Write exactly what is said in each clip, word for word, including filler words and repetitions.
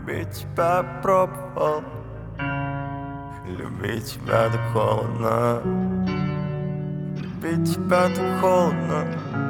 Любить тебя пробовал, любить тебя так холодно, любить тебя так холодно.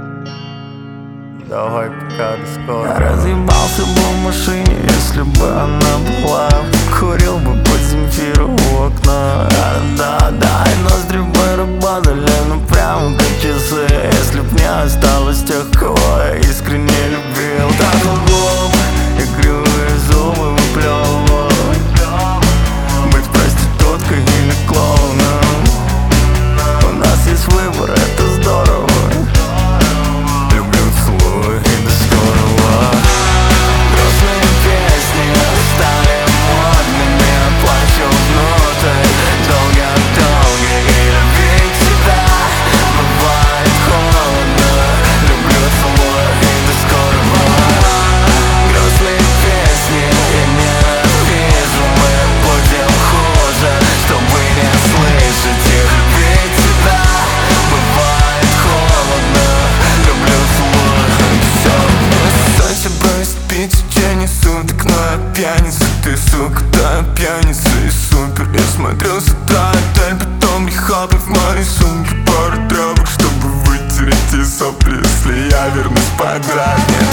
Давай пока до скорого. Я разъебался бы в машине, если бы она была. Курил бы под Земфиру у окна. Да, да, и ноздри бы работали, ну прямо как часы. Если б не осталось тех, кого я искренне любил. Так глуп и кривые зубы выплевывал. Быть проституткой или клоуном, у нас есть выбор, это здорово. Люблю, целую и до скорого. Грустные песни стали модными, плачу внутрь. Долго-долго и любить тебя бывает холодно. Люблю, целую и до скорого. Грустные песни и ненавижу, мы будем хуже, чтобы не слышать их. Любить тебя бывает холодно. Люблю, целую, все. Сочи бросит пить в течение суток, но я пьяница. Ты, сука, да, пьяница и супер. Я смотрю с утра отель, потом рехабы в моей сумке. Пару тряпок, чтобы вытереть и сопли, если я вернусь подряд. Нет,